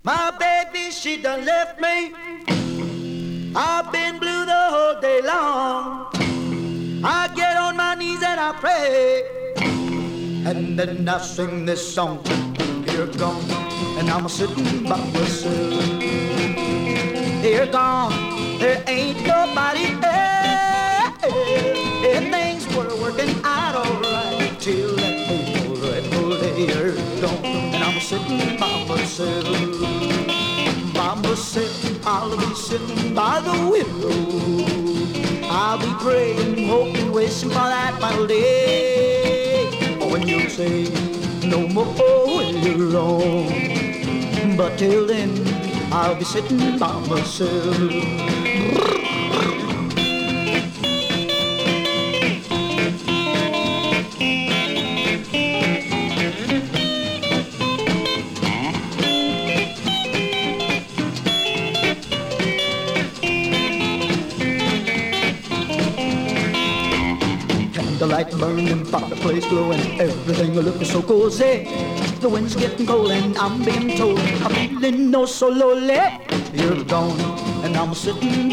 My baby, she done left me. I've been blue the whole day long. I get on my knees and I pray, and then I sing this song. Here gone, and I'm sitting by myself. Here gone, there ain't nobody there. And things were working out alright till that fateful day. Here gone, and I'm sitting by myself. By myself, I'll be sitting by the window. I'll be praying, hoping, wishing for that final day when you say no more when you're alone. But till then, I'll be sitting by myself. The light burning, fireplace glowing, everything looking so cozy. The wind's getting cold and I'm being told I'm feeling no so lonely. You're gone and I'm sitting